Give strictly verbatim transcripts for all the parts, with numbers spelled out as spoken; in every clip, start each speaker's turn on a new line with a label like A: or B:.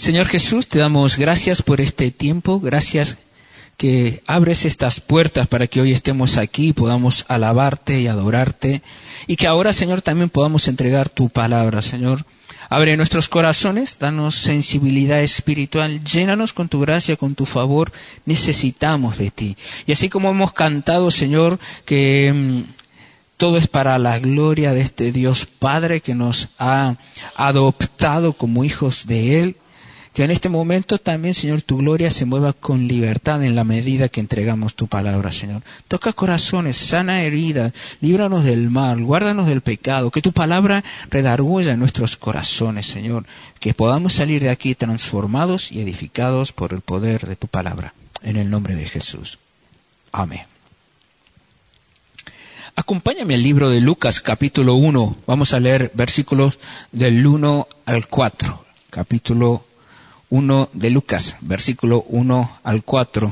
A: Señor Jesús, te damos gracias por este tiempo, gracias que abres estas puertas para que hoy estemos aquí y podamos alabarte y adorarte, y que ahora, Señor, también podamos entregar tu palabra, Señor. Abre nuestros corazones, danos sensibilidad espiritual, llénanos con tu gracia, con tu favor, necesitamos de ti. Y así como hemos cantado, Señor, que mmm, todo es para la gloria de este Dios Padre que nos ha adoptado como hijos de Él, que en este momento también, Señor, tu gloria se mueva con libertad en la medida que entregamos tu palabra, Señor. Toca corazones, sana heridas, líbranos del mal, guárdanos del pecado, que tu palabra redarguya en nuestros corazones, Señor, que podamos salir de aquí transformados y edificados por el poder de tu palabra. En el nombre de Jesús. Amén. Acompáñame al libro de Lucas, capítulo uno. Vamos a leer versículos del uno al cuatro. Capítulo uno de Lucas, versículo uno al cuatro.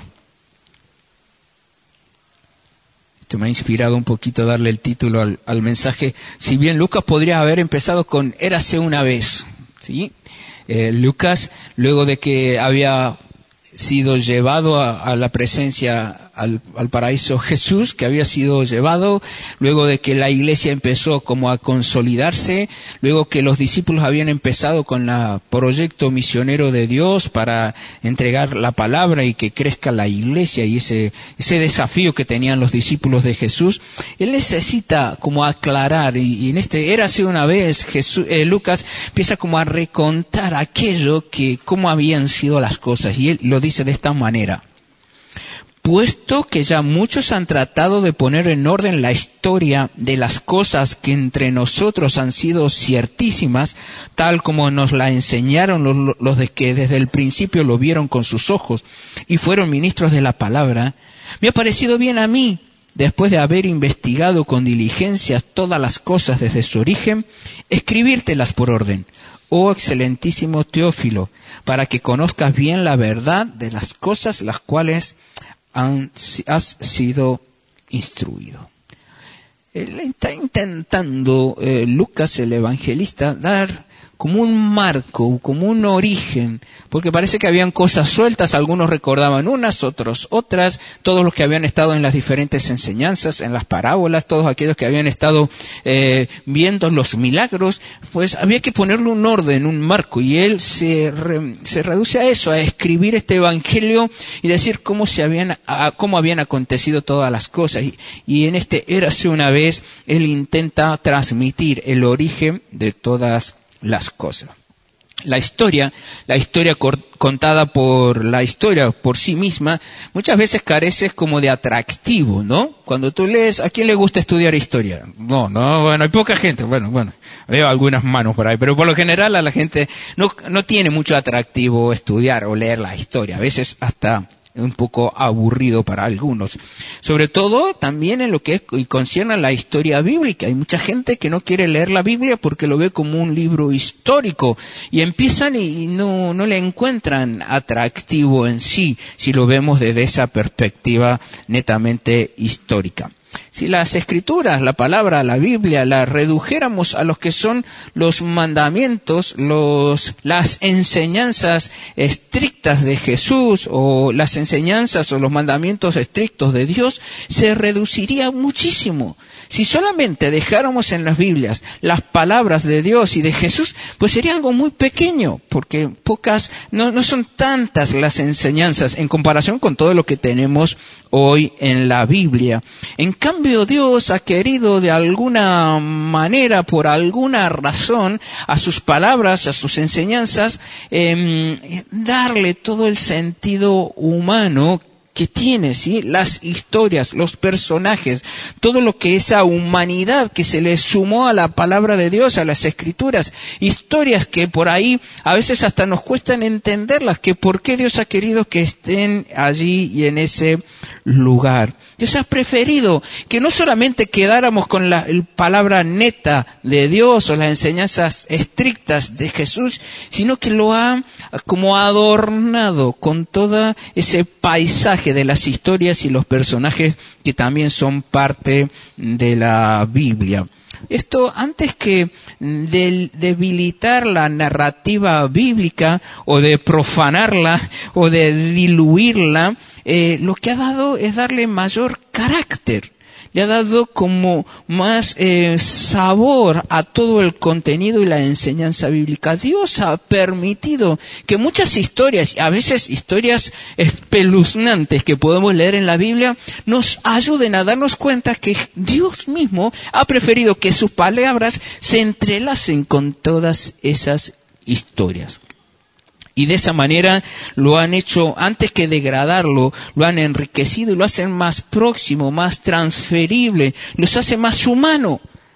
A: Esto me ha inspirado un poquito a darle el título al, al mensaje. Si bien Lucas podría haber empezado con Érase una vez, ¿sí? Eh, Lucas, luego de que había sido llevado a, a la presencia, al, al paraíso Jesús, que había sido llevado, luego de que la iglesia empezó como a consolidarse, luego que los discípulos habían empezado con el proyecto misionero de Dios para entregar la palabra y que crezca la iglesia, y ese, ese desafío que tenían los discípulos de Jesús, él necesita como aclarar, y, y en este Érase una vez, Jesús, eh, Lucas empieza como a recontar aquello que, cómo habían sido las cosas, y él lo dice de esta manera: puesto que ya muchos han tratado de poner en orden la historia de las cosas que entre nosotros han sido ciertísimas, tal como nos la enseñaron los, los de que desde el principio lo vieron con sus ojos y fueron ministros de la palabra, me ha parecido bien a mí, después de haber investigado con diligencia todas las cosas desde su origen, escribírtelas por orden, oh excelentísimo Teófilo, para que conozcas bien la verdad de las cosas las cuales han, has sido instruido. Él está intentando, eh, Lucas el evangelista, dar como un marco, como un origen, porque parece que habían cosas sueltas, algunos recordaban unas, otros otras, todos los que habían estado en las diferentes enseñanzas, en las parábolas, todos aquellos que habían estado eh, viendo los milagros, pues había que ponerle un orden, un marco, y él se, re, se reduce a eso, a escribir este evangelio y decir cómo se habían, a, cómo habían acontecido todas las cosas, y, y en este Érase una vez, él intenta transmitir el origen de todas las cosas. La historia, la historia cor- contada por la historia por sí misma, muchas veces carece como de atractivo, ¿no? Cuando tú lees, ¿a quién le gusta estudiar historia? No, no, bueno, hay poca gente, bueno, bueno, veo algunas manos por ahí, pero por lo general a la gente no, no tiene mucho atractivo estudiar o leer la historia, a veces hasta un poco aburrido para algunos. Sobre todo también en lo que es, y concierne a la historia bíblica. Hay mucha gente que no quiere leer la Biblia porque lo ve como un libro histórico y empiezan y no, no le encuentran atractivo en sí, si lo vemos desde esa perspectiva netamente histórica. Si las escrituras, la palabra, la Biblia, la redujéramos a los que son los mandamientos, los, las enseñanzas estrictas de Jesús o las enseñanzas o los mandamientos estrictos de Dios, se reduciría muchísimo. Si solamente dejáramos en las Biblias las palabras de Dios y de Jesús, pues sería algo muy pequeño, porque pocas, no, no son tantas las enseñanzas en comparación con todo lo que tenemos hoy en la Biblia. En cambio, Dios ha querido de alguna manera, por alguna razón, a sus palabras, a sus enseñanzas, eh, darle todo el sentido humano que tiene, ¿sí? Las historias, los personajes, todo lo que esa humanidad que se le sumó a la palabra de Dios, a las escrituras, historias que por ahí a veces hasta nos cuestan entenderlas, que por qué Dios ha querido que estén allí y en ese lugar. Dios ha preferido que no solamente quedáramos con la palabra neta de Dios o las enseñanzas estrictas de Jesús, sino que lo ha como adornado con todo ese paisaje de las historias y los personajes que también son parte de la Biblia. esto antes que de debilitar la narrativa bíblica o de profanarla o de diluirla, eh, lo que ha dado es darle mayor carácter. Le ha dado como más eh, sabor a todo el contenido y la enseñanza bíblica. Dios ha permitido que muchas historias, a veces historias espeluznantes que podemos leer en la Biblia, nos ayuden a darnos cuenta que Dios mismo ha preferido que sus palabras se entrelacen con todas esas historias. Y de esa manera lo han hecho, antes que degradarlo, lo han enriquecido y lo hacen más próximo, más transferible, nos hace más humano,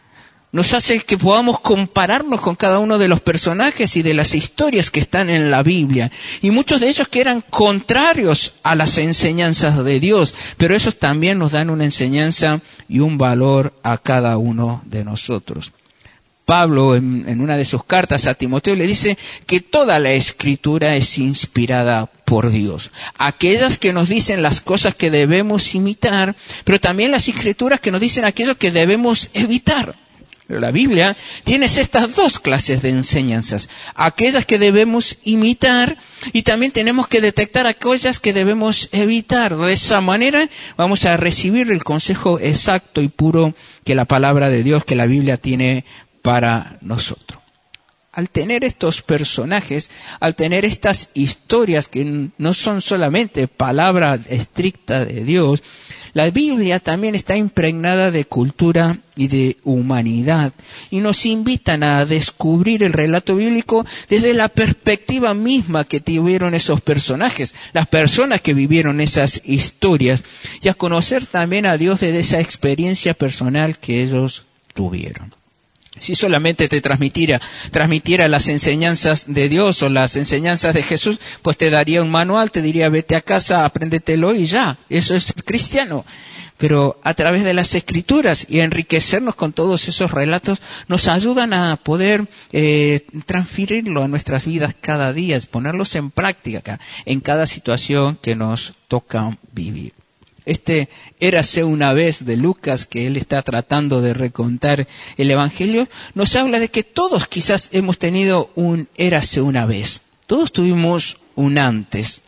A: nos hace que podamos compararnos con cada uno de los personajes y de las historias que están en la Biblia. Y muchos de ellos que eran contrarios a las enseñanzas de Dios, pero esos también nos dan una enseñanza y un valor a cada uno de nosotros. Pablo, en, en una de sus cartas a Timoteo, le dice que toda la Escritura es inspirada por Dios. Aquellas que nos dicen las cosas que debemos imitar, pero también las Escrituras que nos dicen aquello que debemos evitar. La Biblia tiene estas dos clases de enseñanzas. Aquellas que debemos imitar y también tenemos que detectar aquellas que debemos evitar. De esa manera vamos a recibir el consejo exacto y puro que la palabra de Dios, que la Biblia tiene para nosotros. Al tener estos personajes, al tener estas historias que no son solamente palabra estricta de Dios, la Biblia también está impregnada de cultura y de humanidad y nos invitan a descubrir el relato bíblico desde la perspectiva misma que tuvieron esos personajes, las personas que vivieron esas historias, y a conocer también a Dios desde esa experiencia personal que ellos tuvieron. Si solamente te transmitiera, transmitiera las enseñanzas de Dios o las enseñanzas de Jesús, pues te daría un manual, te diría vete a casa, apréndetelo y ya. Eso es cristiano. Pero a través de las Escrituras y enriquecernos con todos esos relatos, nos ayudan a poder eh, transferirlo a nuestras vidas cada día, ponerlos en práctica en cada situación que nos toca vivir. Este érase una vez de Lucas, que él está tratando de recontar el Evangelio, nos habla de que todos quizás hemos tenido un érase una vez. Todos tuvimos un antes.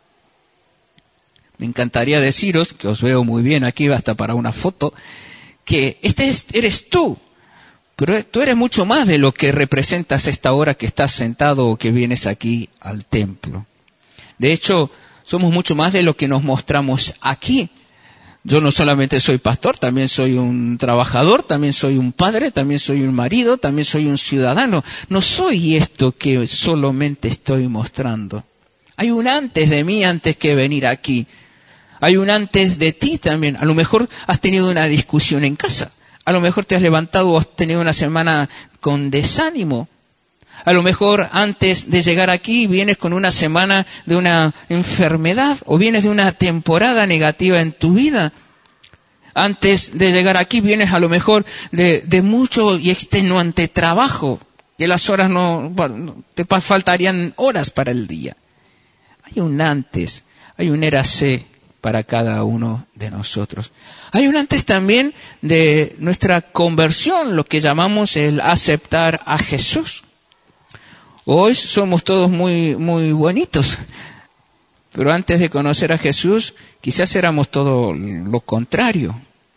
A: Me encantaría deciros, que os veo muy bien aquí, hasta para una foto, que este es, eres tú. Pero tú eres mucho más de lo que representas esta hora que estás sentado o que vienes aquí al templo. De hecho, somos mucho más de lo que nos mostramos aquí. Yo no solamente soy pastor, también soy un trabajador, también soy un padre, también soy un marido, también soy un ciudadano. No soy esto que solamente estoy mostrando. Hay un antes de mí antes que venir aquí. Hay un antes de ti también. A lo mejor has tenido una discusión en casa. A lo mejor te has levantado o has tenido una semana con desánimo. A lo mejor antes de llegar aquí vienes con una semana de una enfermedad o vienes de una temporada negativa en tu vida. Antes de llegar aquí vienes a lo mejor de, de mucho y extenuante trabajo, que las horas no, bueno, te faltarían horas para el día. Hay un antes, hay un érase para cada uno de nosotros. Hay un antes también de nuestra conversión, lo que llamamos el aceptar a Jesús. Hoy somos todos muy, muy bonitos, pero antes de conocer a Jesús, quizás éramos todo lo contrario.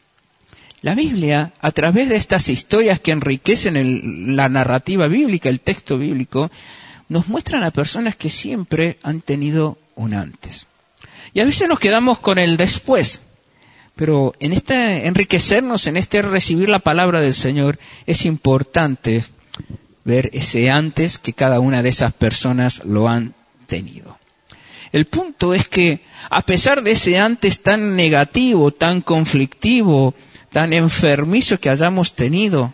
A: La Biblia, a través de estas historias que enriquecen el, la narrativa bíblica, el texto bíblico, nos muestran a personas que siempre han tenido un antes. Y a veces nos quedamos con el después, pero en este enriquecernos, en este recibir la palabra del Señor, es importante ver ese antes que cada una de esas personas lo han tenido. El punto es que, a pesar de ese antes tan negativo, tan conflictivo, tan enfermizo que hayamos tenido,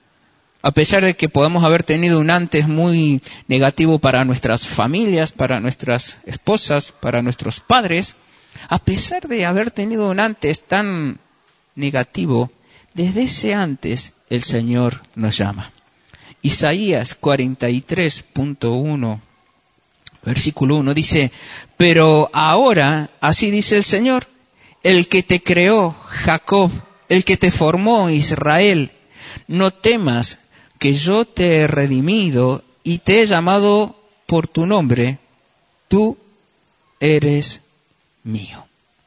A: a pesar de que podamos haber tenido un antes muy negativo para nuestras familias, para nuestras esposas, para nuestros padres, a pesar de haber tenido un antes tan negativo, desde ese antes el Señor nos llama. Isaías cuarenta y tres punto uno, versículo uno, dice, pero ahora, así dice el Señor, el que te creó, Jacob, el que te formó, Israel, no temas, que yo te he redimido y te he llamado por tu nombre, tú eres mío.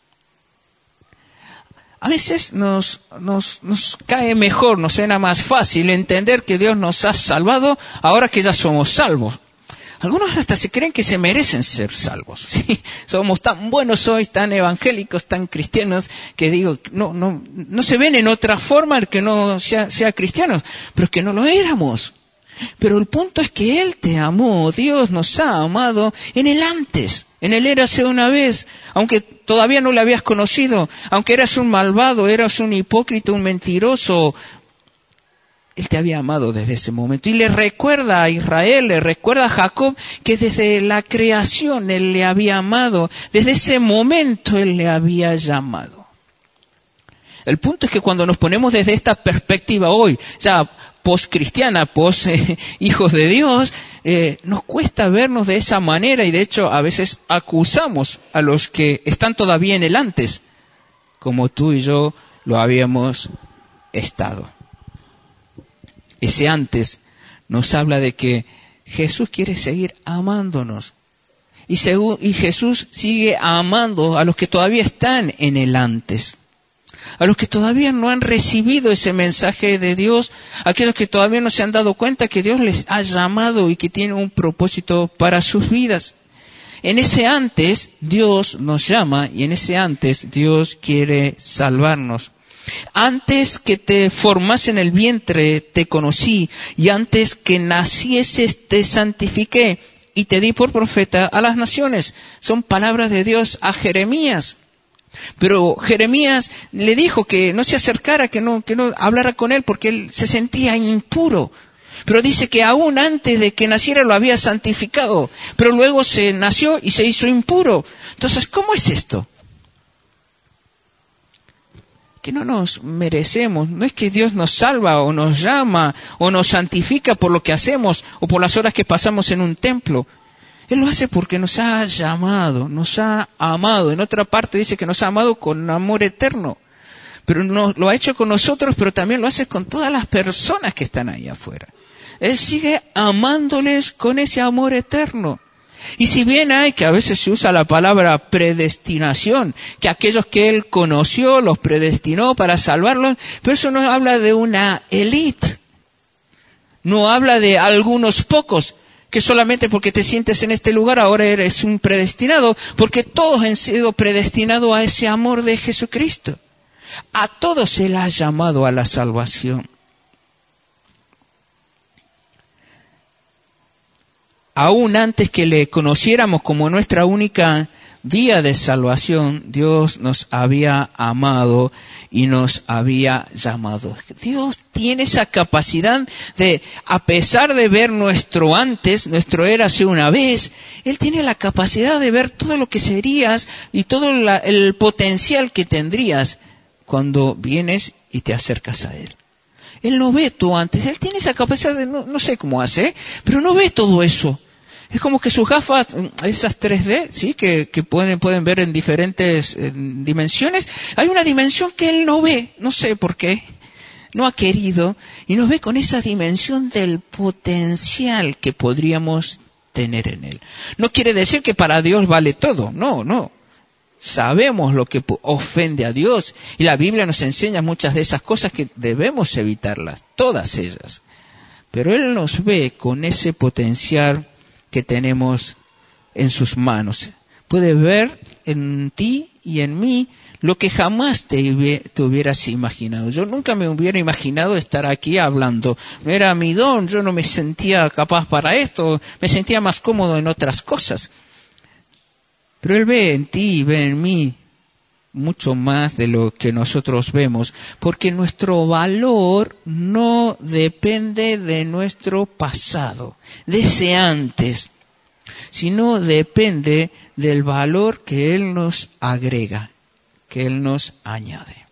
A: A veces nos, nos, nos cae mejor, nos suena más fácil entender que Dios nos ha salvado ahora que ya somos salvos. Algunos hasta se creen que se merecen ser salvos, ¿sí? Somos tan buenos hoy, tan evangélicos, tan cristianos, que digo, no, no, no se ven en otra forma el que no sea, sea cristianos, pero es que no lo éramos. Pero el punto es que Él te amó, Dios nos ha amado en el antes, en el érase una vez, aunque todavía no le habías conocido, aunque eras un malvado, eras un hipócrita, un mentiroso, Él te había amado desde ese momento. Y le recuerda a Israel, le recuerda a Jacob, que desde la creación Él le había amado, desde ese momento Él le había llamado. El punto es que cuando nos ponemos desde esta perspectiva hoy, ya post-cristiana, post-hijos de Dios, eh, nos cuesta vernos de esa manera y de hecho a veces acusamos a los que están todavía en el antes, como tú y yo lo habíamos estado. Ese antes nos habla de que Jesús quiere seguir amándonos. Y, según, y Jesús sigue amando a los que todavía están en el antes. A los que todavía no han recibido ese mensaje de Dios. A aquellos que todavía no se han dado cuenta que Dios les ha llamado y que tiene un propósito para sus vidas. En ese antes Dios nos llama y en ese antes Dios quiere salvarnos. Antes que te formas en el vientre te conocí y antes que nacieses te santifiqué y te di por profeta a las naciones. Son palabras de Dios a Jeremías. Pero Jeremías le dijo que no se acercara, que no, que no hablara con él porque él se sentía impuro. Pero dice que aún antes de que naciera lo había santificado, pero luego se nació y se hizo impuro. Entonces, ¿cómo es esto? Que no nos merecemos, no es que Dios nos salva o nos llama o nos santifica por lo que hacemos o por las horas que pasamos en un templo. Él lo hace porque nos ha llamado, nos ha amado. En otra parte dice que nos ha amado con amor eterno. Pero no, lo ha hecho con nosotros, pero también lo hace con todas las personas que están ahí afuera. Él sigue amándoles con ese amor eterno. Y si bien hay que a veces se usa la palabra predestinación, que aquellos que Él conoció los predestinó para salvarlos, pero eso no habla de una élite. No habla de algunos pocos, que solamente porque te sientes en este lugar ahora eres un predestinado, porque todos han sido predestinados a ese amor de Jesucristo. A todos Él ha llamado a la salvación. Aún antes que le conociéramos como nuestra única vía de salvación, Dios nos había amado y nos había llamado. Dios tiene esa capacidad de, a pesar de ver nuestro antes, nuestro érase una vez, Él tiene la capacidad de ver todo lo que serías y todo la, el potencial que tendrías cuando vienes y te acercas a Él. Él no ve tu antes, Él tiene esa capacidad de, no, no sé cómo hace, pero no ve todo eso. Es como que sus gafas, esas tres D, sí, que, que pueden, pueden ver en diferentes eh, dimensiones, hay una dimensión que Él no ve, no sé por qué, no ha querido, y nos ve con esa dimensión del potencial que podríamos tener en Él. No quiere decir que para Dios vale todo, no, no. Sabemos lo que ofende a Dios, y la Biblia nos enseña muchas de esas cosas que debemos evitarlas, todas ellas. Pero Él nos ve con ese potencial que tenemos en sus manos. Puede ver en ti y en mí lo que jamás te, te hubieras imaginado. Yo nunca me hubiera imaginado estar aquí hablando. No era mi don, yo no me sentía capaz para esto, me sentía más cómodo en otras cosas. Pero Él ve en ti y ve en mí mucho más de lo que nosotros vemos, porque nuestro valor no depende de nuestro pasado, de ese antes, sino depende del valor que Él nos agrega, que Él nos añade.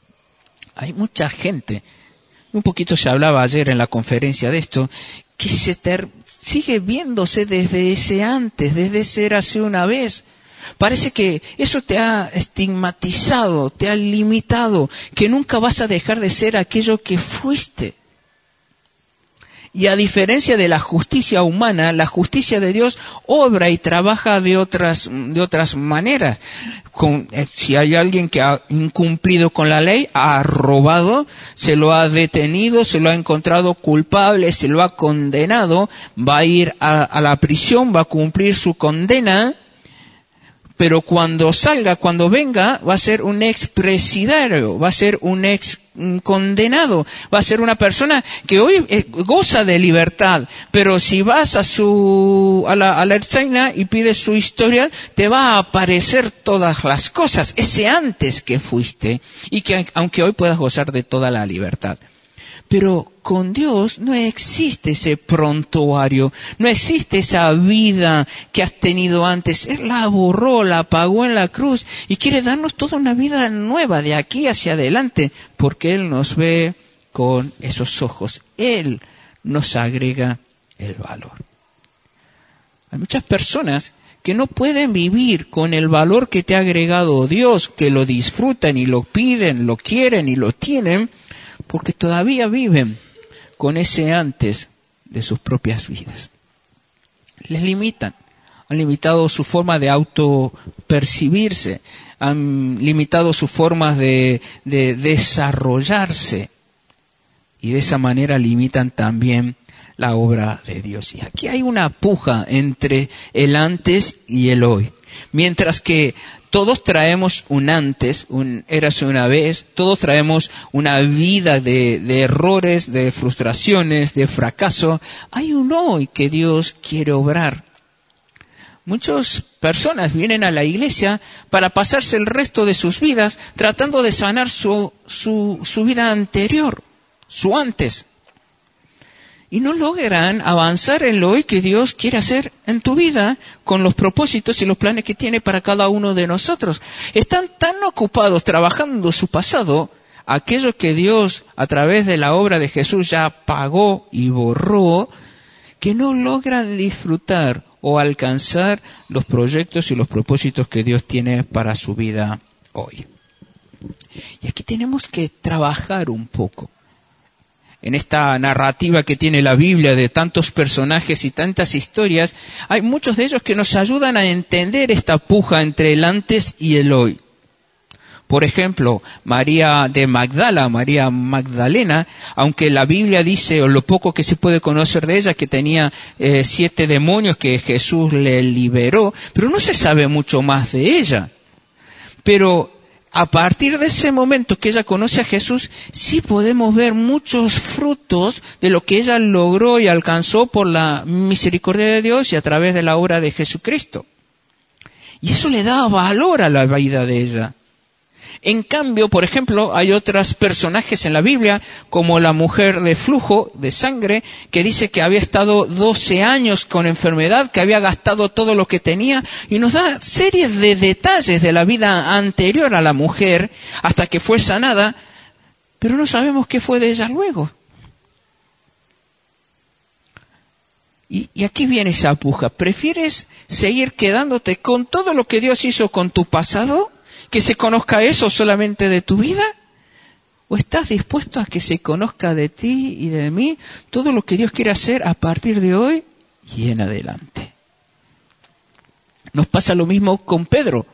A: Hay mucha gente, un poquito se hablaba ayer en la conferencia de esto, que se ter- sigue viéndose desde ese antes, desde ese érase una vez. Parece que eso te ha estigmatizado, te ha limitado, que nunca vas a dejar de ser aquello que fuiste. Y a diferencia de la justicia humana, la justicia de Dios obra y trabaja de otras, de otras maneras. Con, eh, si hay alguien que ha incumplido con la ley, ha robado, se lo ha detenido, se lo ha encontrado culpable, se lo ha condenado, va a ir a, a la prisión, va a cumplir su condena, pero cuando salga, cuando venga, va a ser un expresidiario, va a ser un ex un condenado, va a ser una persona que hoy eh, goza de libertad, pero si vas a su a la, a la Ertzaina y pides su historial, te va a aparecer todas las cosas, ese antes que fuiste, y que aunque hoy puedas gozar de toda la libertad. Pero con Dios no existe ese prontuario, no existe esa vida que has tenido antes. Él la borró, la apagó en la cruz y quiere darnos toda una vida nueva de aquí hacia adelante, porque Él nos ve con esos ojos. Él nos agrega el valor. Hay muchas personas que no pueden vivir con el valor que te ha agregado Dios, que lo disfrutan y lo piden, lo quieren y lo tienen, porque todavía viven con ese antes de sus propias vidas. Les limitan, han limitado su forma de autopercibirse, han limitado sus formas de, de desarrollarse, y de esa manera limitan también la obra de Dios. Y aquí hay una puja entre el antes y el hoy. Mientras que todos traemos un antes, un érase una vez, todos traemos una vida de, de errores, de frustraciones, de fracaso, hay un hoy que Dios quiere obrar. Muchas personas vienen a la iglesia para pasarse el resto de sus vidas tratando de sanar su, su, su vida anterior, su antes. Y no logran avanzar en lo hoy que Dios quiere hacer en tu vida con los propósitos y los planes que tiene para cada uno de nosotros. Están tan ocupados trabajando su pasado, aquello que Dios a través de la obra de Jesús ya pagó y borró, que no logran disfrutar o alcanzar los proyectos y los propósitos que Dios tiene para su vida hoy. Y aquí tenemos que trabajar un poco. En esta narrativa que tiene la Biblia de tantos personajes y tantas historias, hay muchos de ellos que nos ayudan a entender esta puja entre el antes y el hoy. Por ejemplo, María de Magdala, María Magdalena, aunque la Biblia dice, o lo poco que se puede conocer de ella, que tenía eh, siete demonios que Jesús le liberó, pero no se sabe mucho más de ella. Pero a partir de ese momento que ella conoce a Jesús, sí podemos ver muchos frutos de lo que ella logró y alcanzó por la misericordia de Dios y a través de la obra de Jesucristo. Y eso le da valor a la vida de ella. En cambio, por ejemplo, hay otros personajes en la Biblia, como la mujer de flujo de sangre, que dice que había estado doce años con enfermedad, que había gastado todo lo que tenía, y nos da series de detalles de la vida anterior a la mujer, hasta que fue sanada, pero no sabemos qué fue de ella luego. Y, y aquí viene esa puja. ¿Prefieres seguir quedándote con todo lo que Dios hizo con tu pasado? ¿Que se conozca eso solamente de tu vida? ¿O estás dispuesto a que se conozca de ti y de mí todo lo que Dios quiere hacer a partir de hoy y en adelante? Nos pasa lo mismo con Pedro.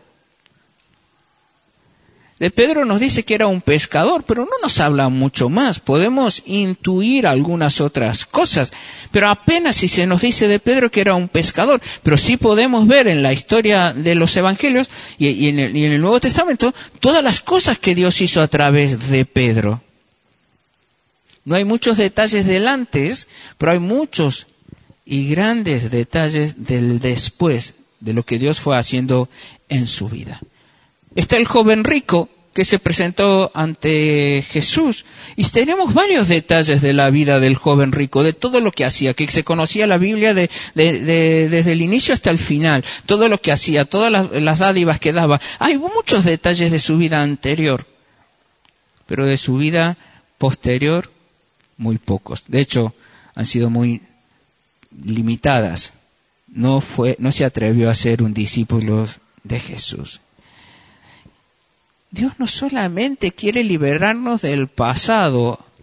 A: De Pedro nos dice que era un pescador, pero no nos habla mucho más. Podemos intuir algunas otras cosas, pero apenas si se nos dice de Pedro que era un pescador. Pero sí podemos ver en la historia de los evangelios y, y, en el, y en el Nuevo Testamento todas las cosas que Dios hizo a través de Pedro. No hay muchos detalles del antes, pero hay muchos y grandes detalles del después, de lo que Dios fue haciendo en su vida. Está el joven rico que se presentó ante Jesús. Y tenemos varios detalles de la vida del joven rico, de todo lo que hacía, que se conocía la Biblia de, de, de, desde el inicio hasta el final. Todo lo que hacía, todas las, las dádivas que daba. Hay muchos detalles de su vida anterior, pero de su vida posterior, muy pocos. De hecho, han sido muy limitadas. No fue, no se atrevió a ser un discípulo de Jesús. Dios no solamente quiere liberarnos del pasado,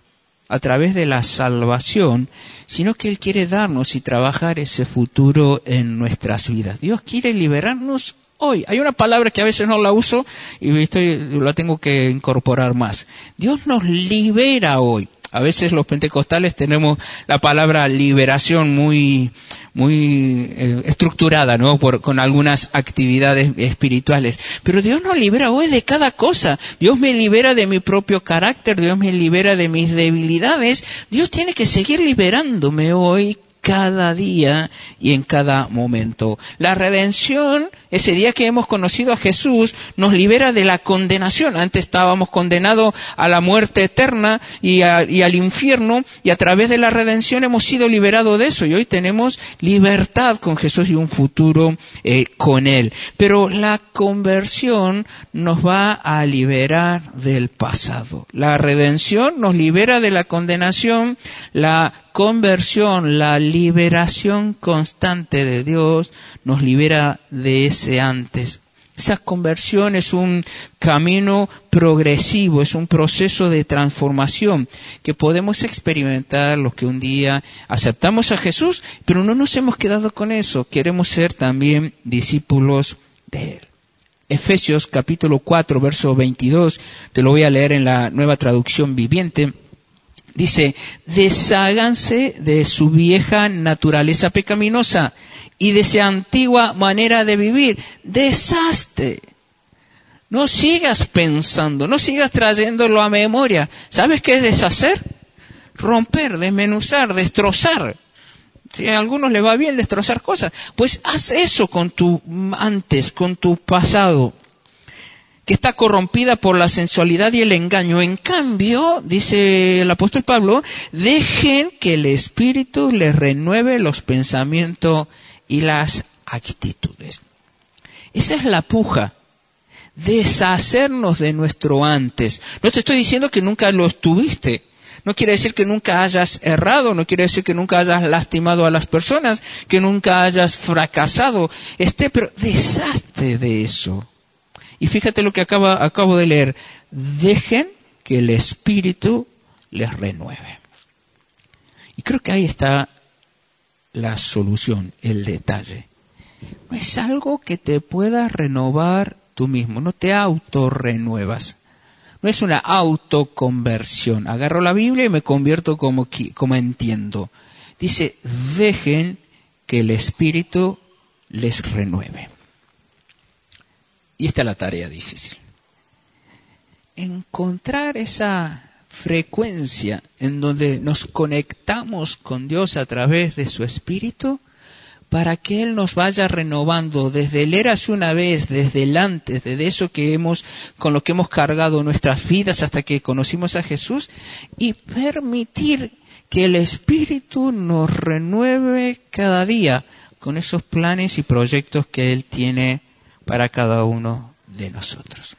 A: a través de la salvación, sino que Él quiere darnos y trabajar ese futuro en nuestras vidas. Dios quiere liberarnos hoy. Hay una palabra que a veces no la uso y estoy, la tengo que incorporar más. Dios nos libera hoy. A veces los pentecostales tenemos la palabra liberación muy, muy eh, estructurada, ¿no? Por, con algunas actividades espirituales. Pero Dios nos libera hoy de cada cosa. Dios me libera de mi propio carácter, Dios me libera de mis debilidades. Dios tiene que seguir liberándome hoy, cada día y en cada momento. La redención, ese día que hemos conocido a Jesús, nos libera de la condenación. Antes estábamos condenados a la muerte eterna y, a, y al infierno, y a través de la redención hemos sido liberados de eso, y hoy tenemos libertad con Jesús y un futuro eh, con Él. Pero la conversión nos va a liberar del pasado. La redención nos libera de la condenación, la conversión, la liberación constante de Dios nos libera de ese antes. Esa conversión es un camino progresivo, es un proceso de transformación que podemos experimentar los que un día aceptamos a Jesús, pero no nos hemos quedado con eso. Queremos ser también discípulos de Él. Efesios capítulo cuatro, verso veintidós, te lo voy a leer en la Nueva Traducción Viviente. Dice, desháganse de su vieja naturaleza pecaminosa y de esa antigua manera de vivir. Deshazte. No sigas pensando, no sigas trayéndolo a memoria. ¿Sabes qué es deshacer? Romper, desmenuzar, destrozar. Si a algunos les va bien destrozar cosas, pues haz eso con tu antes, con tu pasado, que está corrompida por la sensualidad y el engaño. En cambio, dice el apóstol Pablo, dejen que el Espíritu les renueve los pensamientos y las actitudes. Esa es la puja, deshacernos de nuestro antes. No te estoy diciendo que nunca lo estuviste. No quiere decir que nunca hayas errado, no quiere decir que nunca hayas lastimado a las personas, que nunca hayas fracasado. Este, pero deshazte de eso. Y fíjate lo que acaba, acabo de leer. Dejen que el Espíritu les renueve. Y creo que ahí está la solución, el detalle. No es algo que te puedas renovar tú mismo. No te autorrenuevas. No es una autoconversión. Agarro la Biblia y me convierto como, como entiendo. Dice, dejen que el Espíritu les renueve. Y esta es la tarea difícil. Encontrar esa frecuencia en donde nos conectamos con Dios a través de su Espíritu para que Él nos vaya renovando desde el érase una vez, desde el antes, desde eso que hemos, con lo que hemos cargado nuestras vidas hasta que conocimos a Jesús, y permitir que el Espíritu nos renueve cada día con esos planes y proyectos que Él tiene para cada uno de nosotros.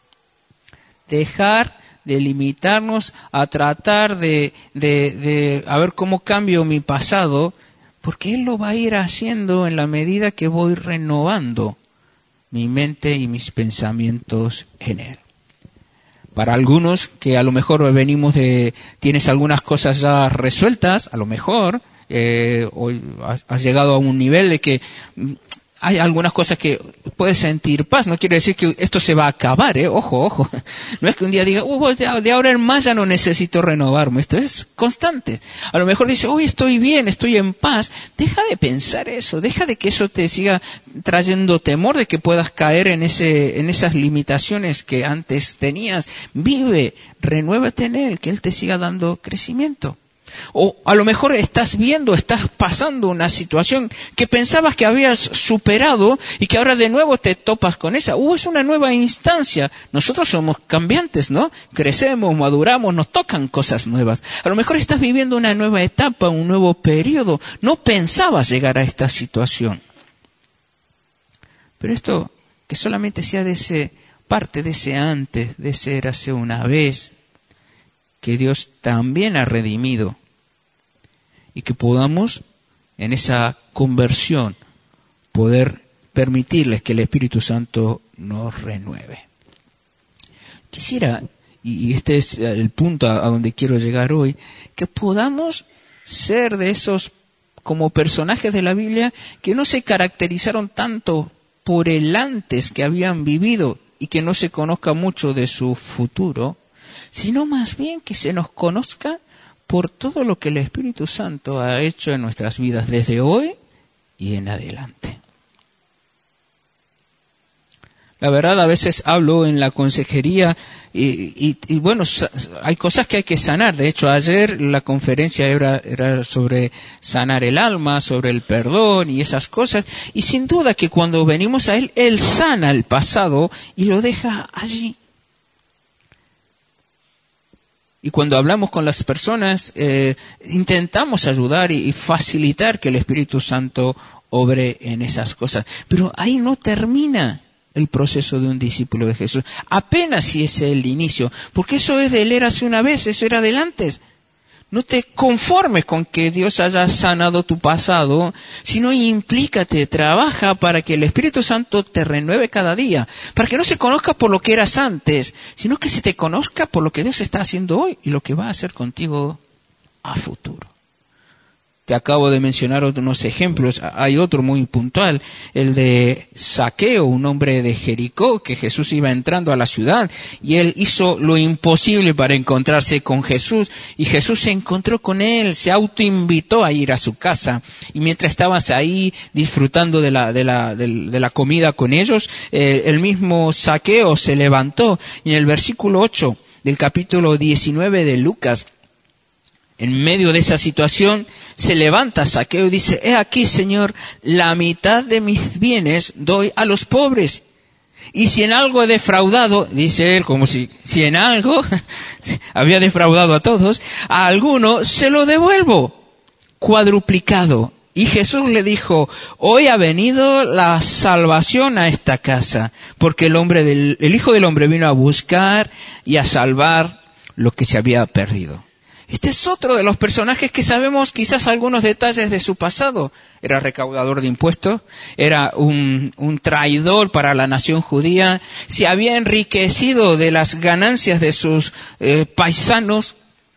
A: Dejar de limitarnos a tratar de, de, de a ver cómo cambio mi pasado, porque Él lo va a ir haciendo en la medida que voy renovando mi mente y mis pensamientos en Él. Para algunos que a lo mejor venimos de, tienes algunas cosas ya resueltas, a lo mejor eh, hoy has, has llegado a un nivel de que hay algunas cosas que puedes sentir paz. No quiere decir que esto se va a acabar, ¿eh? Ojo, ojo. No es que un día diga, uh, de ahora en más ya no necesito renovarme. Esto es constante. A lo mejor dice, hoy estoy bien, estoy en paz. Deja de pensar eso. Deja de que eso te siga trayendo temor de que puedas caer en ese, en esas limitaciones que antes tenías. Vive, renuévate en Él, que Él te siga dando crecimiento. O a lo mejor estás viendo, estás pasando una situación que pensabas que habías superado y que ahora de nuevo te topas con esa. Uh, es una nueva instancia. Nosotros somos cambiantes, ¿no? Crecemos, maduramos, nos tocan cosas nuevas. A lo mejor estás viviendo una nueva etapa, un nuevo periodo. No pensabas llegar a esta situación. Pero esto, que solamente sea de ese, parte de ese antes, de ese érase una vez, que Dios también ha redimido, y que podamos en esa conversión poder permitirles que el Espíritu Santo nos renueve. Quisiera y este es el punto a, a donde quiero llegar hoy, que podamos ser de esos como personajes de la Biblia que no se caracterizaron tanto por el antes que habían vivido y que no se conozca mucho de su futuro, sino más bien que se nos conozca por todo lo que el Espíritu Santo ha hecho en nuestras vidas desde hoy y en adelante. La verdad, a veces hablo en la consejería y, y, y bueno, hay cosas que hay que sanar. De hecho, ayer la conferencia era, era sobre sanar el alma, sobre el perdón y esas cosas. Y sin duda que cuando venimos a Él, Él sana el pasado y lo deja allí. Y cuando hablamos con las personas, eh, intentamos ayudar y, y facilitar que el Espíritu Santo obre en esas cosas. Pero ahí no termina el proceso de un discípulo de Jesús. Apenas si es el inicio, porque eso es de él érase una vez, eso era del antes. No te conformes con que Dios haya sanado tu pasado, sino implícate, trabaja para que el Espíritu Santo te renueve cada día, para que no se conozca por lo que eras antes, sino que se te conozca por lo que Dios está haciendo hoy y lo que va a hacer contigo a futuro. Te acabo de mencionar unos ejemplos. Hay otro muy puntual, el de Zaqueo, un hombre de Jericó, que Jesús iba entrando a la ciudad y él hizo lo imposible para encontrarse con Jesús. Y Jesús se encontró con él, se autoinvitó a ir a su casa. Y mientras estabas ahí disfrutando de la, de la, de, de la comida con ellos, eh, el mismo Zaqueo se levantó. Y en el versículo ocho del capítulo diecinueve de Lucas, en medio de esa situación, se levanta Zaqueo y dice, he aquí, Señor, la mitad de mis bienes doy a los pobres. Y si en algo he defraudado, dice él, como si, si en algo había defraudado a todos, a alguno se lo devuelvo, cuadruplicado. Y Jesús le dijo, hoy ha venido la salvación a esta casa, porque el hombre del, el Hijo del Hombre vino a buscar y a salvar lo que se había perdido. Este es otro de los personajes que sabemos quizás algunos detalles de su pasado. Era recaudador de impuestos, era un, un traidor para la nación judía, se había enriquecido de las ganancias de sus eh, paisanos.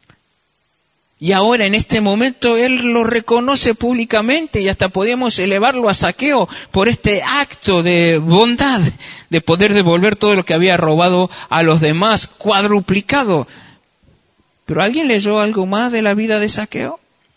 A: Y ahora en este momento él lo reconoce públicamente y hasta podemos elevarlo a Zaqueo por este acto de bondad, de poder devolver todo lo que había robado a los demás, cuadruplicado. ¿Pero alguien leyó algo más de la vida de Zaqueo?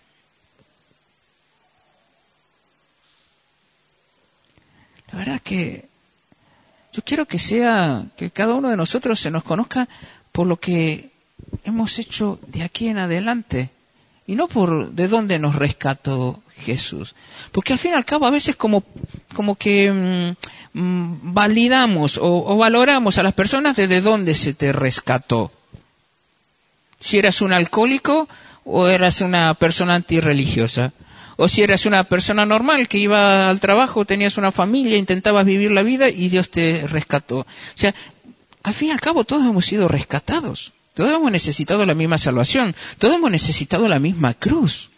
A: La verdad que yo quiero que sea, que cada uno de nosotros se nos conozca por lo que hemos hecho de aquí en adelante y no por de dónde nos rescató Jesús. Porque al fin y al cabo a veces como, como que mmm, validamos o, o valoramos a las personas desde dónde se te rescató. Si eras un alcohólico o eras una persona antirreligiosa. O si eras una persona normal que iba al trabajo, tenías una familia, intentabas vivir la vida y Dios te rescató. O sea, al fin y al cabo todos hemos sido rescatados. Todos hemos necesitado la misma salvación. Todos hemos necesitado la misma cruz.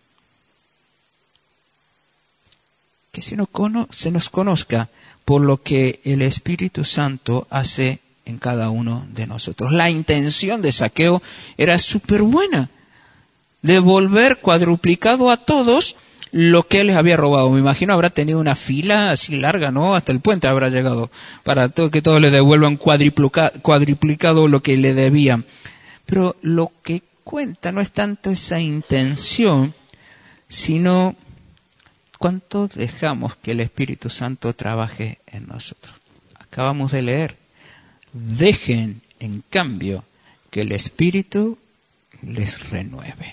A: Que se nos, cono- se nos conozca por lo que el Espíritu Santo hace en cada uno de nosotros. La intención de Zaqueo era súper buena. Devolver cuadruplicado a todos lo que él les había robado. Me imagino habrá tenido una fila así larga, ¿no? Hasta el puente habrá llegado para todo, que todos le devuelvan cuadriplica, cuadriplicado lo que le debían. Pero lo que cuenta no es tanto esa intención, sino cuánto dejamos que el Espíritu Santo trabaje en nosotros. Acabamos de leer. Dejen, en cambio, que el Espíritu les renueve.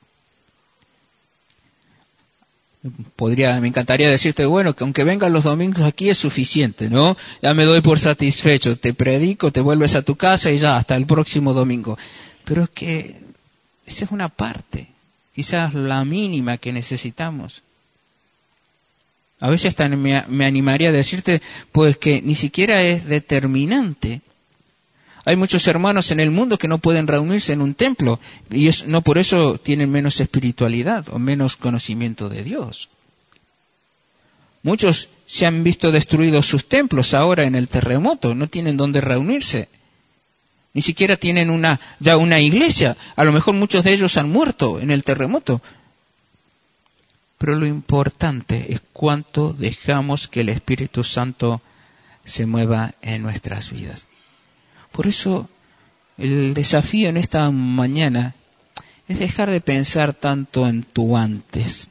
A: Podría, me encantaría decirte, bueno, que aunque vengan los domingos aquí es suficiente, ¿no? Ya me doy por satisfecho, te predico, te vuelves a tu casa y ya, hasta el próximo domingo. Pero es que esa es una parte, quizás la mínima que necesitamos. A veces hasta me, me animaría a decirte, pues que ni siquiera es determinante. Hay muchos hermanos en el mundo que no pueden reunirse en un templo y es, no por eso tienen menos espiritualidad o menos conocimiento de Dios. Muchos se han visto destruidos sus templos ahora en el terremoto, no tienen dónde reunirse. Ni siquiera tienen una, ya una iglesia. A lo mejor muchos de ellos han muerto en el terremoto. Pero lo importante es cuánto dejamos que el Espíritu Santo se mueva en nuestras vidas. Por eso, el desafío en esta mañana es dejar de pensar tanto en tu antes,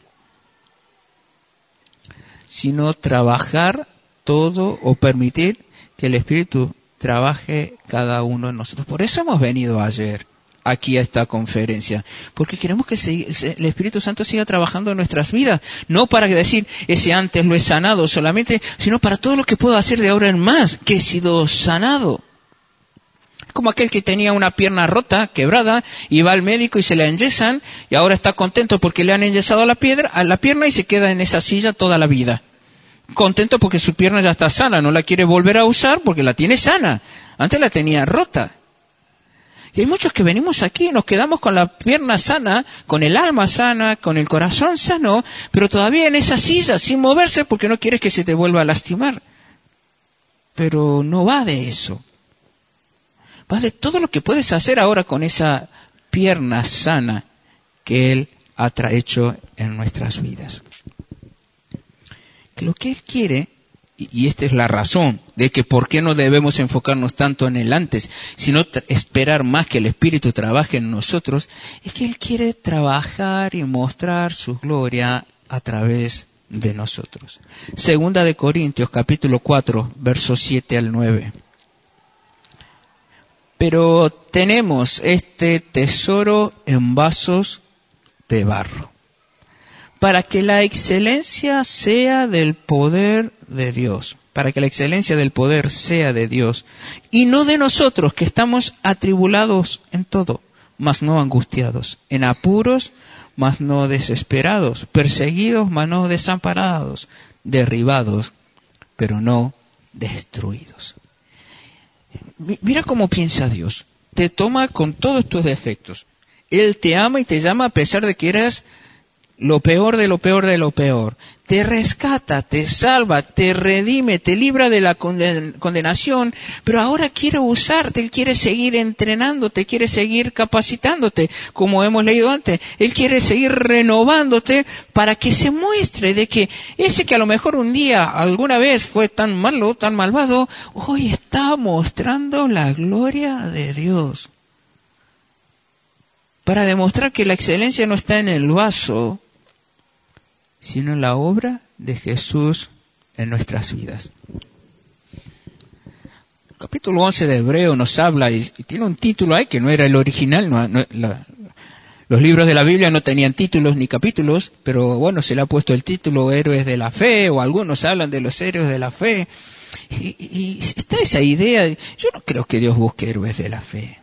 A: sino trabajar todo o permitir que el Espíritu trabaje cada uno de nosotros. Por eso hemos venido ayer aquí a esta conferencia, porque queremos que se, se, el Espíritu Santo siga trabajando en nuestras vidas, no para decir, ese antes lo he sanado solamente, sino para todo lo que puedo hacer de ahora en más, que he sido sanado. Como aquel que tenía una pierna rota, quebrada, y va al médico y se la enyesan, y ahora está contento porque le han enyesado a la, piedra, a la pierna y se queda en esa silla toda la vida. Contento porque su pierna ya está sana, no la quiere volver a usar porque la tiene sana. Antes la tenía rota. Y hay muchos que venimos aquí y nos quedamos con la pierna sana, con el alma sana, con el corazón sano, pero todavía en esa silla, sin moverse porque no quieres que se te vuelva a lastimar. Pero no va de eso. Va de todo lo que puedes hacer ahora con esa pierna sana que Él ha hecho en nuestras vidas. Que lo que Él quiere, y esta es la razón de que por qué no debemos enfocarnos tanto en el antes, sino tra- esperar más que el Espíritu trabaje en nosotros, es que Él quiere trabajar y mostrar su gloria a través de nosotros. Segunda de Corintios, capítulo cuatro, versos siete al nueve. Pero tenemos este tesoro en vasos de barro, para que la excelencia sea del poder de Dios, para que la excelencia del poder sea de Dios, y no de nosotros, que estamos atribulados en todo, mas no angustiados, en apuros, mas no desesperados, perseguidos, mas no desamparados, derribados, pero no destruidos. Mira cómo piensa Dios. Te toma con todos tus defectos. Él te ama y te llama a pesar de que eres lo peor de lo peor de lo peor. Te rescata, te salva, te redime, te libra de la conden- condenación, pero ahora quiere usarte, Él quiere seguir entrenándote, quiere seguir capacitándote, como hemos leído antes. Él quiere seguir renovándote para que se muestre de que ese que a lo mejor un día, alguna vez fue tan malo, tan malvado, hoy está mostrando la gloria de Dios. Para demostrar que la excelencia no está en el vaso, sino en la obra de Jesús en nuestras vidas. El capítulo once de Hebreo nos habla, y, y tiene un título ahí que no era el original. No, no, la, los libros de la Biblia no tenían títulos ni capítulos, pero bueno, se le ha puesto el título Héroes de la Fe, o algunos hablan de los héroes de la fe. Y, y, y está esa idea, de, yo no creo que Dios busque héroes de la fe.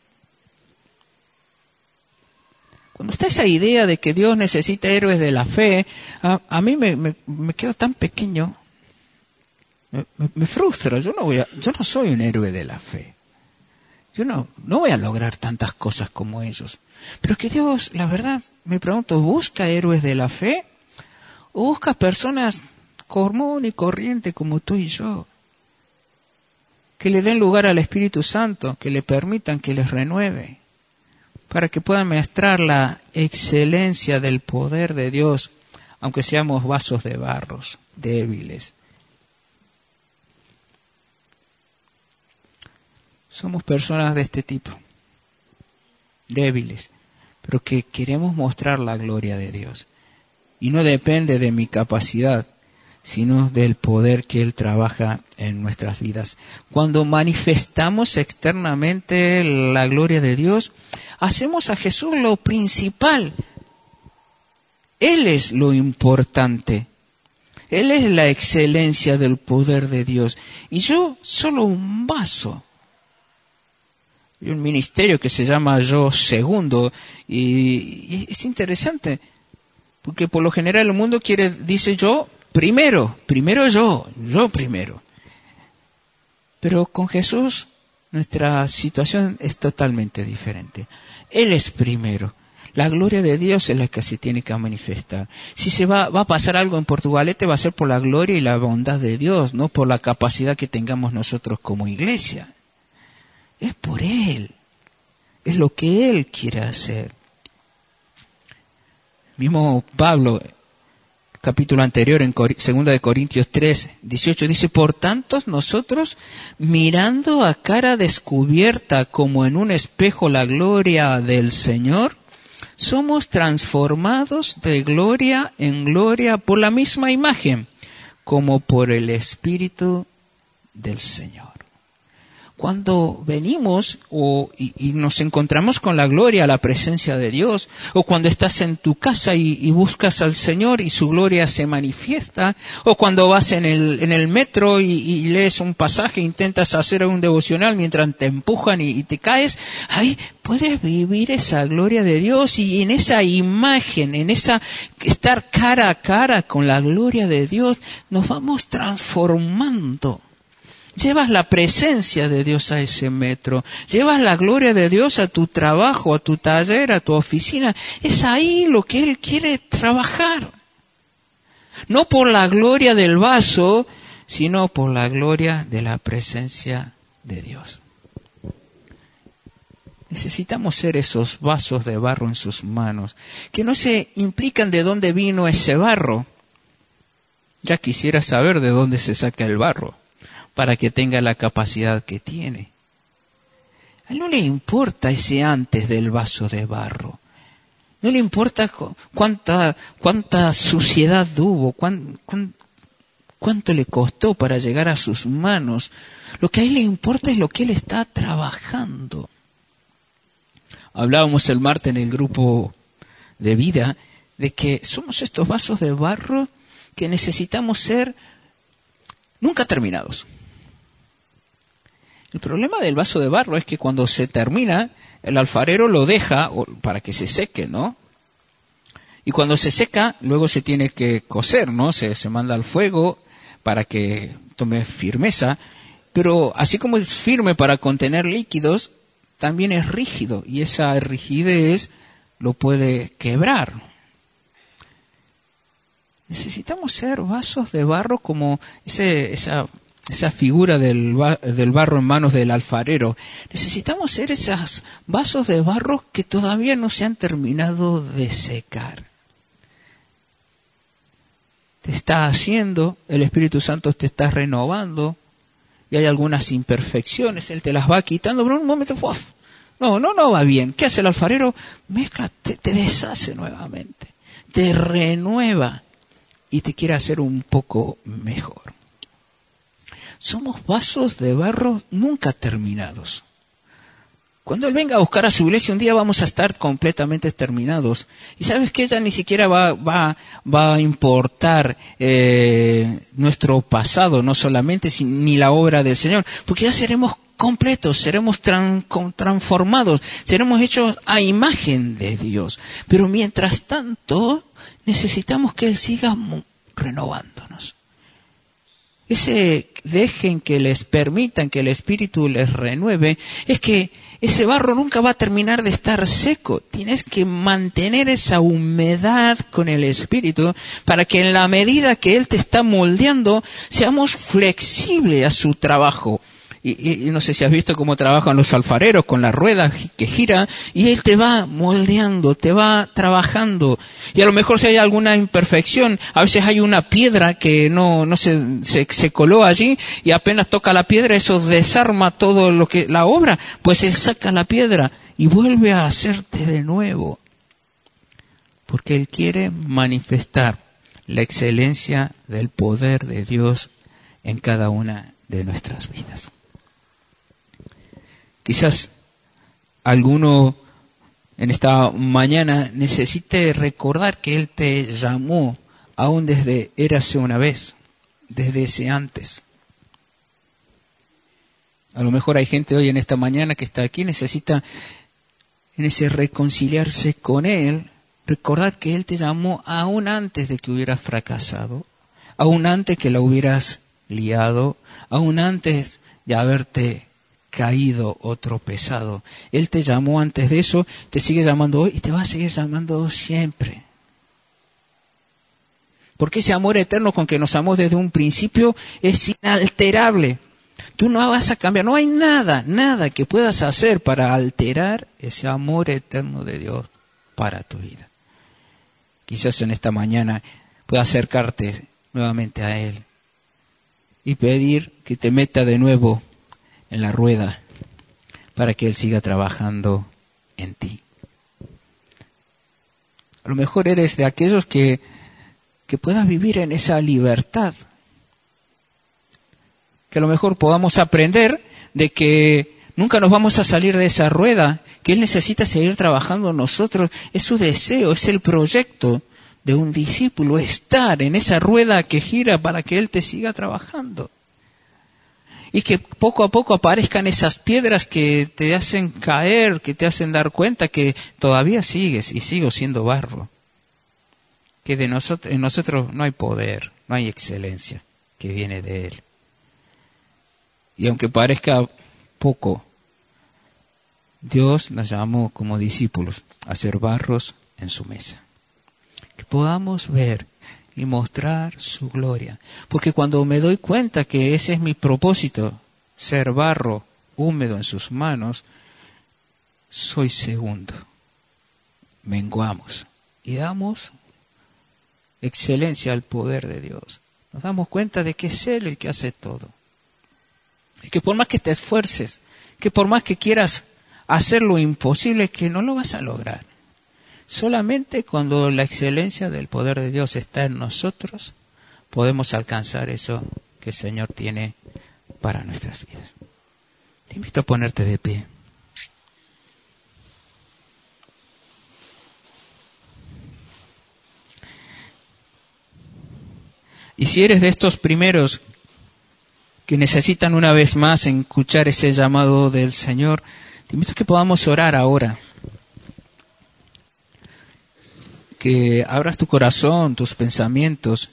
A: Cuando está esa idea de que Dios necesita héroes de la fe, a, a mí me, me, me quedo tan pequeño, me, me, me frustra. Yo no voy a, yo no soy un héroe de la fe. Yo no, no voy a lograr tantas cosas como ellos. Pero es que Dios, la verdad, me pregunto, ¿busca héroes de la fe? ¿O busca personas común y corriente como tú y yo? Que le den lugar al Espíritu Santo, que le permitan que les renueve, para que puedan mostrar la excelencia del poder de Dios, aunque seamos vasos de barros, débiles. Somos personas de este tipo, débiles, pero que queremos mostrar la gloria de Dios. Y no depende de mi capacidad, sino del poder que Él trabaja en nuestras vidas. Cuando manifestamos externamente la gloria de Dios, hacemos a Jesús lo principal. Él es lo importante. Él es la excelencia del poder de Dios. Y yo solo un vaso. Hay un ministerio que se llama Yo Segundo. Y, y es interesante. Porque por lo general el mundo quiere, dice yo primero. Primero yo. Yo primero. Pero con Jesús nuestra situación es totalmente diferente. Él es primero. La gloria de Dios es la que se tiene que manifestar. Si se va, va a pasar algo en Portugalete, va a ser por la gloria y la bondad de Dios, no por la capacidad que tengamos nosotros como iglesia. es por Él. Es lo que Él quiere hacer. Mismo Pablo, capítulo anterior, en segunda de Corintios tres, dieciocho, dice, por tanto nosotros, mirando a cara descubierta como en un espejo la gloria del Señor, somos transformados de gloria en gloria por la misma imagen, como por el Espíritu del Señor. Cuando venimos o, y, y nos encontramos con la gloria, la presencia de Dios, o cuando estás en tu casa y, y buscas al Señor y su gloria se manifiesta, o cuando vas en el, en el metro y, y lees un pasaje, intentas hacer un devocional mientras te empujan y, y te caes, ahí puedes vivir esa gloria de Dios y en esa imagen, en esa estar cara a cara con la gloria de Dios, nos vamos transformando. Llevas la presencia de Dios a ese metro. Llevas la gloria de Dios a tu trabajo, a tu taller, a tu oficina. Es ahí lo que Él quiere trabajar. No por la gloria del vaso, sino por la gloria de la presencia de Dios. Necesitamos ser esos vasos de barro en sus manos, que no se implican de dónde vino ese barro. Ya quisiera saber de dónde se saca el barro, para que tenga la capacidad que tiene. A él no le importa ese antes del vaso de barro. No le importa cuánta, cuánta suciedad hubo, cuán, cuán, cuánto le costó para llegar a sus manos. Lo que a él le importa es lo que él está trabajando. Hablábamos el martes en el grupo de vida de que somos estos vasos de barro que necesitamos ser nunca terminados. El problema del vaso de barro es que cuando se termina, el alfarero lo deja para que se seque, ¿no? Y cuando se seca, luego se tiene que cocer, ¿no? Se, se manda al fuego para que tome firmeza. Pero así como es firme para contener líquidos, también es rígido. Y esa rigidez lo puede quebrar. Necesitamos ser vasos de barro como ese, esa... esa figura del, del barro en manos del alfarero. Necesitamos ser esos vasos de barro que todavía no se han terminado de secar. Te está haciendo, el Espíritu Santo te está renovando, y hay algunas imperfecciones, Él te las va quitando, pero en un momento, ¡uf! no, no, no va bien. ¿Qué hace el alfarero? Mezcla, te, te deshace nuevamente, te renueva y te quiere hacer un poco mejor. Somos vasos de barro nunca terminados. Cuando Él venga a buscar a su iglesia, un día vamos a estar completamente terminados. Y sabes que ella ni siquiera va, va, va a importar eh, nuestro pasado, no solamente, ni la obra del Señor, porque ya seremos completos, seremos tran, transformados, seremos hechos a imagen de Dios. Pero mientras tanto, necesitamos que Él siga renovándonos. Ese dejen que les permitan que el Espíritu les renueve, es que ese barro nunca va a terminar de estar seco. Tienes que mantener esa humedad con el Espíritu para que en la medida que Él te está moldeando, seamos flexibles a su trabajo. Y, y, y no sé si has visto cómo trabajan los alfareros con la rueda que gira, y Él te va moldeando, te va trabajando. Y a lo mejor si hay alguna imperfección, a veces hay una piedra que no, no se, se, se coló allí, y apenas toca la piedra, eso desarma todo lo que, la obra. Pues Él saca la piedra y vuelve a hacerte de nuevo. Porque Él quiere manifestar la excelencia del poder de Dios en cada una de nuestras vidas. Quizás alguno en esta mañana necesite recordar que Él te llamó aún desde érase una vez, desde ese antes. A lo mejor hay gente hoy en esta mañana que está aquí, necesita en ese reconciliarse con Él, recordar que Él te llamó aún antes de que hubieras fracasado, aún antes que la hubieras liado, aún antes de haberte caído o tropezado. Él te llamó antes de eso, te sigue llamando hoy y te va a seguir llamando siempre. Porque ese amor eterno con que nos amó desde un principio es inalterable. Tú no vas a cambiar, no hay nada, nada que puedas hacer para alterar ese amor eterno de Dios para tu vida. Quizás en esta mañana puedas acercarte nuevamente a Él y pedir que te meta de nuevo en la rueda para que Él siga trabajando en ti. A lo mejor eres de aquellos que, que puedas vivir en esa libertad. Que a lo mejor podamos aprender de que nunca nos vamos a salir de esa rueda, que Él necesita seguir trabajando en nosotros. Es su deseo, es el proyecto de un discípulo, estar en esa rueda que gira para que Él te siga trabajando. Y que poco a poco aparezcan esas piedras que te hacen caer, que te hacen dar cuenta que todavía sigues y sigo siendo barro. Que de nosotros, en nosotros no hay poder, no hay excelencia que viene de Él. Y aunque parezca poco, Dios nos llamó como discípulos a ser barros en su mesa. Que podamos ver y mostrar su gloria. Porque cuando me doy cuenta que ese es mi propósito, ser barro húmedo en sus manos, soy segundo. Menguamos y damos excelencia al poder de Dios. Nos damos cuenta de que es Él el que hace todo. Y que por más que te esfuerces, que por más que quieras hacer lo imposible, que no lo vas a lograr. Solamente cuando la excelencia del poder de Dios está en nosotros, podemos alcanzar eso que el Señor tiene para nuestras vidas. Te invito a ponerte de pie. Y si eres de estos primeros que necesitan una vez más escuchar ese llamado del Señor, te invito a que podamos orar ahora. Que abras tu corazón, tus pensamientos,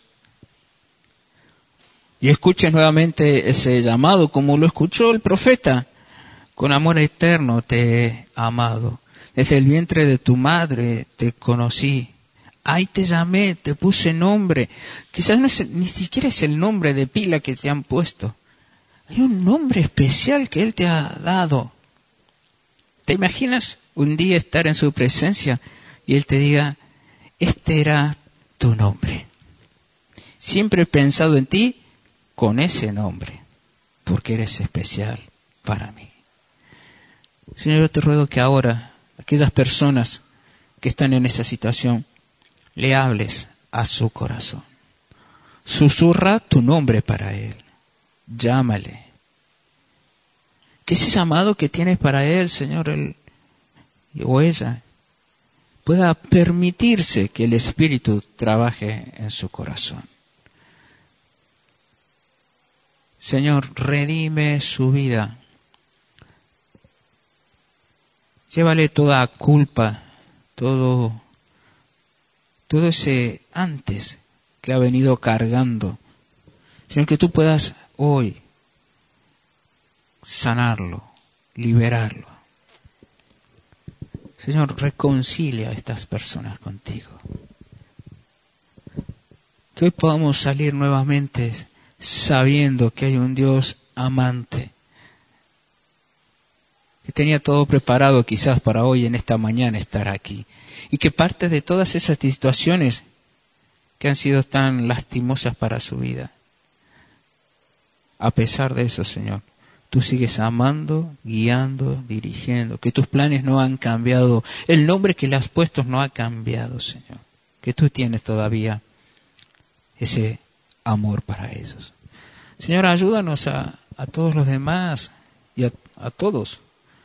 A: y escuches nuevamente ese llamado como lo escuchó el profeta. Con amor eterno te he amado. Desde el vientre de tu madre te conocí. Ahí te llamé, te puse nombre. Quizás no es, ni siquiera es el nombre de pila que te han puesto. Hay un nombre especial que Él te ha dado. ¿Te imaginas un día estar en su presencia y Él te diga: este era tu nombre? Siempre he pensado en ti con ese nombre, porque eres especial para mí. Señor, yo te ruego que ahora, aquellas personas que están en esa situación, le hables a su corazón. Susurra tu nombre para Él. Llámale. Que ese llamado que tienes para Él, Señor, él o ella, pueda permitirse que el Espíritu trabaje en su corazón. Señor, redime su vida. Llévale toda culpa, todo, todo ese antes que ha venido cargando. Señor, que tú puedas hoy sanarlo, liberarlo. Señor, reconcilia a estas personas contigo. Que hoy podamos salir nuevamente sabiendo que hay un Dios amante, que tenía todo preparado quizás para hoy en esta mañana estar aquí. Y que parte de todas esas situaciones que han sido tan lastimosas para su vida, a pesar de eso, Señor, tú sigues amando, guiando, dirigiendo, que tus planes no han cambiado, el nombre que le has puesto no ha cambiado, Señor, que tú tienes todavía ese amor para ellos. Señor, ayúdanos a, a todos los demás y a, a todos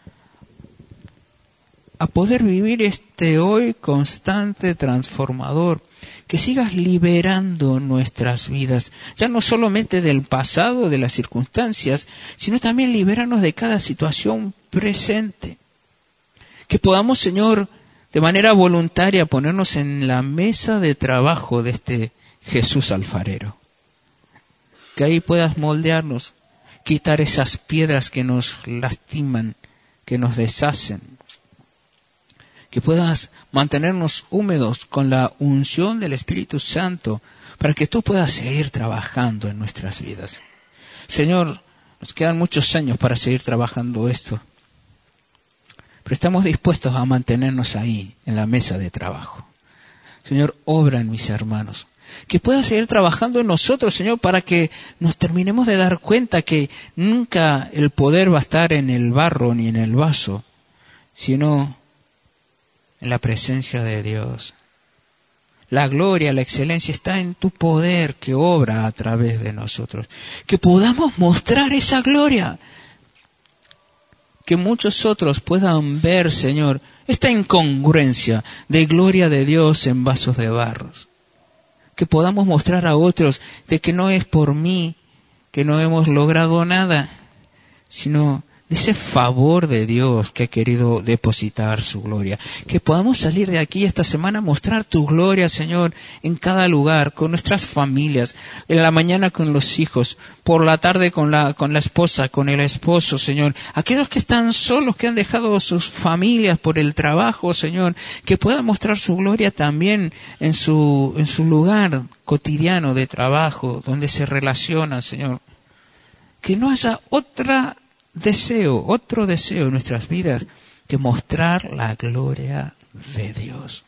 A: a poder vivir este hoy constante, transformador, que sigas liberando nuestras vidas, ya no solamente del pasado, de las circunstancias, sino también liberarnos de cada situación presente. Que podamos, Señor, de manera voluntaria ponernos en la mesa de trabajo de este Jesús alfarero. Que ahí puedas moldearnos, quitar esas piedras que nos lastiman, que nos deshacen. Que puedas mantenernos húmedos con la unción del Espíritu Santo para que tú puedas seguir trabajando en nuestras vidas. Señor, Nos quedan muchos años para seguir trabajando esto. Pero estamos dispuestos a mantenernos ahí, en la mesa de trabajo. Señor, obra en mis hermanos. Que pueda seguir trabajando en nosotros, Señor, para que nos terminemos de dar cuenta que nunca el poder va a estar en el barro ni en el vaso, sino en la presencia de Dios. La gloria, la excelencia está en tu poder que obra a través de nosotros. Que podamos mostrar esa gloria. Que muchos otros puedan ver, Señor, esta incongruencia de gloria de Dios en vasos de barros. Que podamos mostrar a otros de que no es por mí que no hemos logrado nada, sino de ese favor de Dios que ha querido depositar su gloria. Que podamos salir de aquí esta semana a mostrar tu gloria, Señor, en cada lugar, con nuestras familias, en la mañana con los hijos, por la tarde con la, con la esposa, con el esposo, Señor. Aquellos que están solos, que han dejado sus familias por el trabajo, Señor, que puedan mostrar su gloria también en su, en su lugar cotidiano de trabajo, donde se relacionan, Señor. Que no haya otra deseo, otro deseo en nuestras vidas que mostrar la gloria de Dios.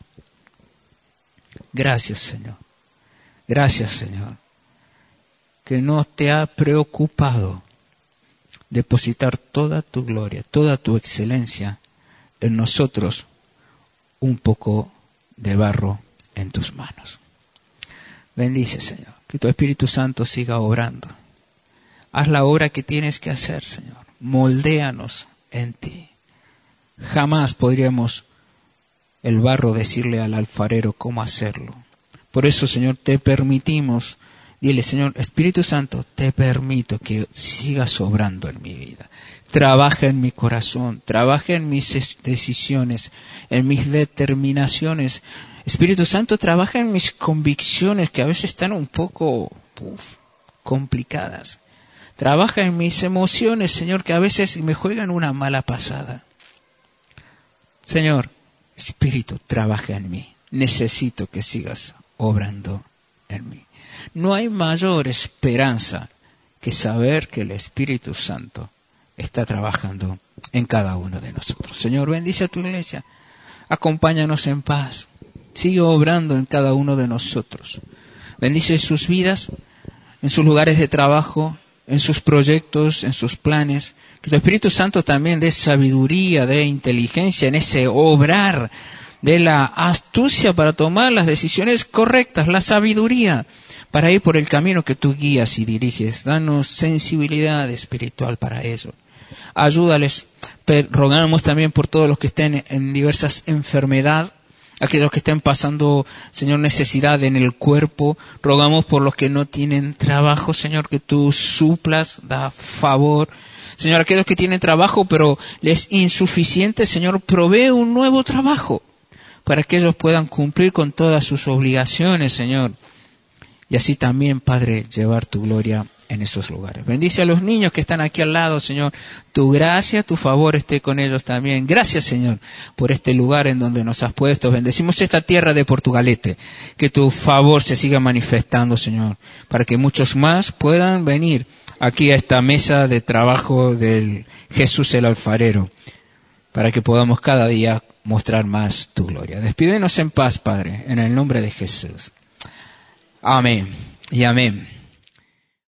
A: Gracias, Señor. Gracias, Señor, que no te ha preocupado depositar toda tu gloria, toda tu excelencia en nosotros, un poco de barro en tus manos. Bendice, Señor, que tu Espíritu Santo siga obrando. Haz la obra que tienes que hacer, Señor. Moldéanos en ti. Jamás podríamos el barro decirle al alfarero cómo hacerlo. Por eso, Señor, te permitimos, dile, Señor, Espíritu Santo, te permito que sigas obrando en mi vida. Trabaja en mi corazón, trabaja en mis decisiones, en mis determinaciones. Espíritu Santo, trabaja en mis convicciones que a veces están un poco uf, complicadas. Trabaja en mis emociones, Señor, que a veces me juegan una mala pasada. Señor, Espíritu, trabaja en mí. Necesito que sigas obrando en mí. No hay mayor esperanza que saber que el Espíritu Santo está trabajando en cada uno de nosotros. Señor, bendice a tu iglesia. Acompáñanos en paz. Sigue obrando en cada uno de nosotros. Bendice sus vidas, en sus lugares de trabajo, en sus proyectos, en sus planes. Que tu Espíritu Santo también dé sabiduría, dé inteligencia en ese obrar, de la astucia para tomar las decisiones correctas, la sabiduría para ir por el camino que tú guías y diriges. Danos sensibilidad espiritual para eso. Ayúdales. Rogamos también por todos los que estén en diversas enfermedades, aquellos que estén pasando, Señor, necesidad en el cuerpo. Rogamos por los que no tienen trabajo, Señor, que tú suplas, da favor. Señor, aquellos que tienen trabajo pero les es insuficiente, Señor, provee un nuevo trabajo para que ellos puedan cumplir con todas sus obligaciones, Señor. Y así también, Padre, llevar tu gloria en esos lugares. Bendice a los niños que están aquí al lado, Señor. Tu gracia, tu favor esté con ellos también. Gracias, Señor, por este lugar en donde nos has puesto. Bendecimos esta tierra de Portugalete. Que tu favor se siga manifestando, Señor, para que muchos más puedan venir aquí a esta mesa de trabajo del Jesús el alfarero, para que podamos cada día mostrar más tu gloria. Despídenos en paz, Padre, en el nombre de Jesús. Amén y amén.